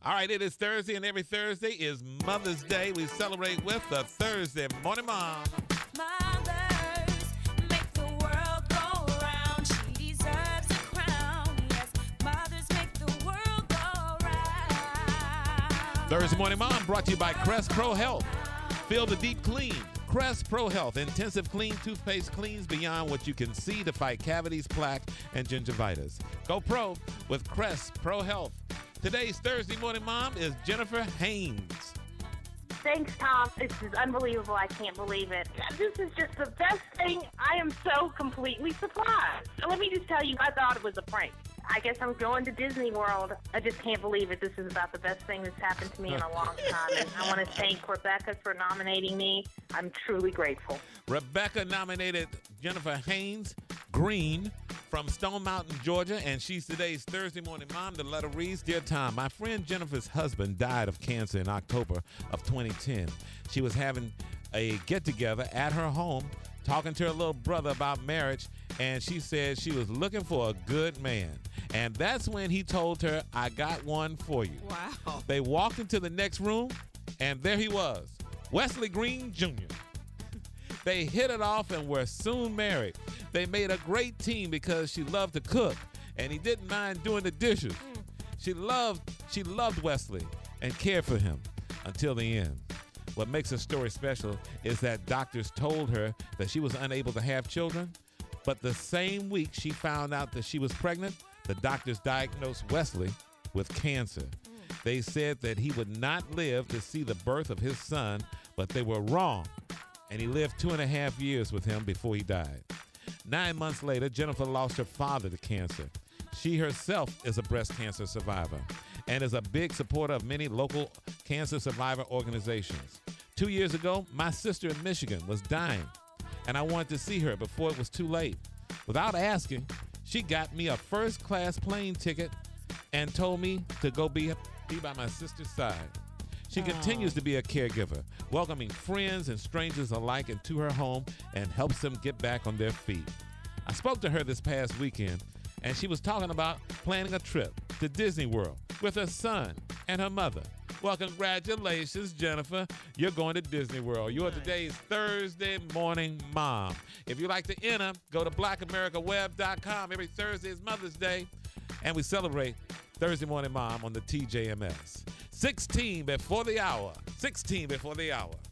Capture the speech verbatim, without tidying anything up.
All right, it is Thursday, and every Thursday is Mother's Day. We celebrate with the Thursday Morning Mom. Mothers make the world go round. She deserves a crown. Yes, mothers make the world go round. Thursday Morning Mom brought to you by Crest Pro Health. Feel the deep clean. Crest Pro Health Intensive Clean Toothpaste cleans beyond what you can see to fight cavities, plaque, and gingivitis. Go pro with Crest Pro Health. Today's Thursday Morning Mom is Jennifer Haynes. Thanks, Tom. This is unbelievable. I can't believe it. This is just the best thing. I am so completely surprised. Let me just tell you, I thought it was a prank. I guess I'm going to Disney World. I just can't believe it. This is about the best thing that's happened to me in a long time. And I want to thank Rebecca for nominating me. I'm truly grateful. Rebecca nominated Jennifer Haynes Green from Stone Mountain, Georgia, and she's today's Thursday Morning Mom. The letter reads, Dear Tom, my friend Jennifer's husband died of cancer in October of twenty ten. She was having a get-together at her home, talking to her little brother about marriage, and she said she was looking for a good man. And that's when he told her, I got one for you. Wow. They walked into the next room, and there he was, Wesley Green Junior They hit it off and were soon married. They made a great team because she loved to cook, and he didn't mind doing the dishes. Mm. She loved she loved Wesley and cared for him until the end. What makes her story special is that doctors told her that she was unable to have children, but the same week she found out that she was pregnant, the doctors diagnosed Wesley with cancer. Mm. They said that he would not live to see the birth of his son, but they were wrong, and he lived two and a half years with him before he died. Nine months later, Jennifer lost her father to cancer. She herself is a breast cancer survivor and is a big supporter of many local cancer survivor organizations. Two years ago, my sister in Michigan was dying, and I wanted to see her before it was too late. Without asking, she got me a first-class plane ticket and told me to go be, be by my sister's side. She continues to be a caregiver, welcoming friends and strangers alike into her home and helps them get back on their feet. I spoke to her this past weekend, and she was talking about planning a trip to Disney World with her son and her mother. Well, congratulations, Jennifer. You're going to Disney World. You're today's Thursday Morning Mom. If you'd like to enter, go to black america web dot com. Every Thursday is Mother's Day, and we celebrate Thursday Morning Mom on the T J M S. sixteen before the hour. sixteen before the hour.